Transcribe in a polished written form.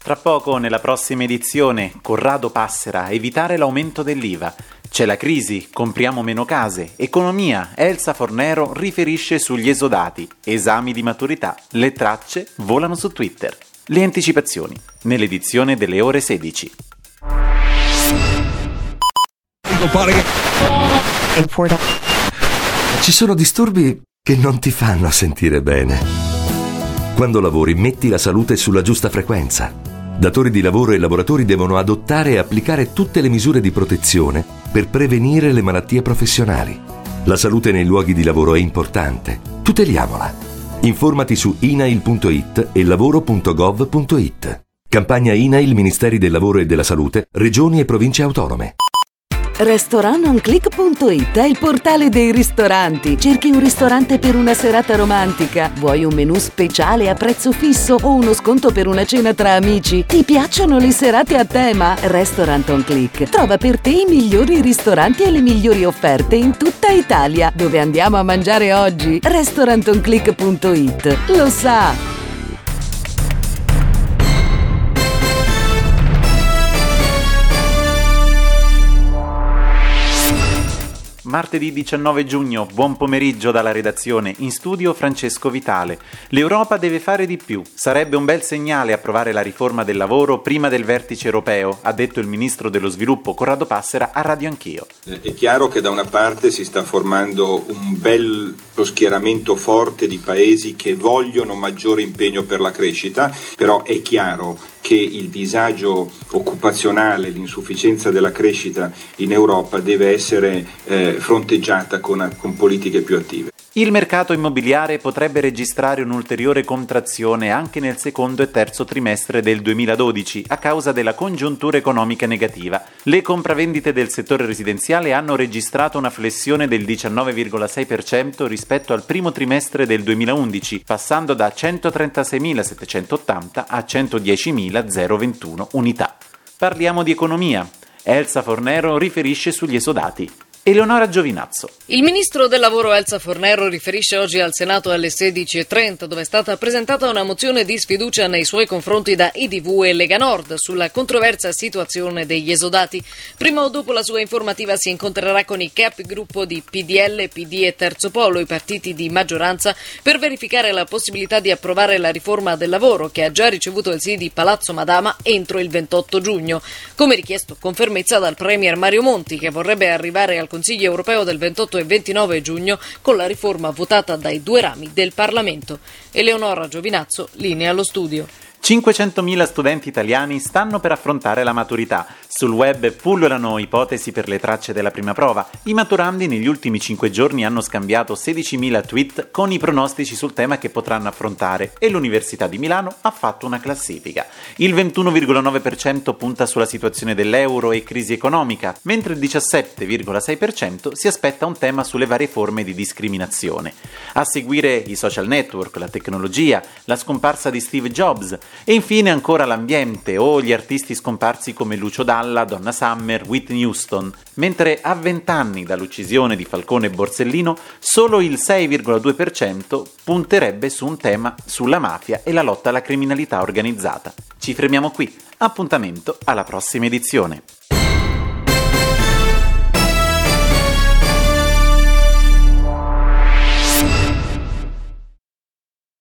Tra poco, nella prossima edizione, Corrado Passera, evitare l'aumento dell'IVA. C'è la crisi, compriamo meno case. Economia, Elsa Fornero riferisce sugli esodati. Esami di maturità, le tracce volano su Twitter. Le anticipazioni, nell'edizione delle ore 16. Ci sono disturbi che non ti fanno sentire bene. Quando lavori, metti la salute sulla giusta frequenza. Datori di lavoro e lavoratori devono adottare e applicare tutte le misure di protezione per prevenire le malattie professionali. La salute nei luoghi di lavoro è importante. Tuteliamola. Informati su inail.it e lavoro.gov.it. Campagna INAIL, Ministeri del Lavoro e della Salute, Regioni e Province Autonome. Restaurantonclick.it è il portale dei ristoranti. Cerchi un ristorante per una serata romantica? Vuoi un menù speciale a prezzo fisso o uno sconto per una cena tra amici? Ti piacciono le serate a tema? Restaurant on Click trova per te i migliori ristoranti e le migliori offerte in tutta Italia. Dove andiamo a mangiare oggi? Restaurantonclick.it lo sa! Martedì 19 giugno, buon pomeriggio dalla redazione, in studio Francesco Vitale. L'Europa deve fare di più. Sarebbe un bel segnale approvare la riforma del lavoro prima del vertice europeo, ha detto il ministro dello sviluppo Corrado Passera a Radio Anch'io. È chiaro che da una parte si sta formando un bello schieramento forte di paesi che vogliono maggiore impegno per la crescita, però è chiaro che il disagio occupazionale, l'insufficienza della crescita in Europa deve essere fronteggiata con politiche più attive. Il mercato immobiliare potrebbe registrare un'ulteriore contrazione anche nel secondo e terzo trimestre del 2012 a causa della congiuntura economica negativa. Le compravendite del settore residenziale hanno registrato una flessione del 19,6% rispetto al primo trimestre del 2011, passando da 136.780 a 110.021 unità. Parliamo di economia. Elsa Fornero riferisce sugli esodati. Eleonora Giovinazzo. Il ministro del lavoro Elsa Fornero riferisce oggi al Senato alle 16:30, dove è stata presentata una mozione di sfiducia nei suoi confronti da IDV e Lega Nord sulla controversa situazione degli esodati. Prima o dopo la sua informativa si incontrerà con i capigruppo di PDL, PD e Terzo Polo, i partiti di maggioranza, per verificare la possibilità di approvare la riforma del lavoro che ha già ricevuto il sì di Palazzo Madama entro il 28 giugno, come richiesto con fermezza dal premier Mario Monti, che vorrebbe arrivare al Consiglio europeo del 28 e 29 giugno con la riforma votata dai due rami del Parlamento. Eleonora Giovinazzo, linea allo studio. 500.000 studenti italiani stanno per affrontare la maturità. Sul web pullulano ipotesi per le tracce della prima prova. I maturandi negli ultimi 5 giorni hanno scambiato 16.000 tweet con i pronostici sul tema che potranno affrontare e l'Università di Milano ha fatto una classifica. Il 21,9% punta sulla situazione dell'euro e crisi economica, mentre il 17,6% si aspetta un tema sulle varie forme di discriminazione. A seguire i social network, la tecnologia, la scomparsa di Steve Jobs, e infine ancora l'ambiente o gli artisti scomparsi come Lucio Dalla, Donna Summer, Whitney Houston, mentre a 20 anni dall'uccisione di Falcone e Borsellino solo il 6,2% punterebbe su un tema sulla mafia e la lotta alla criminalità organizzata. Ci fermiamo qui, appuntamento alla prossima edizione.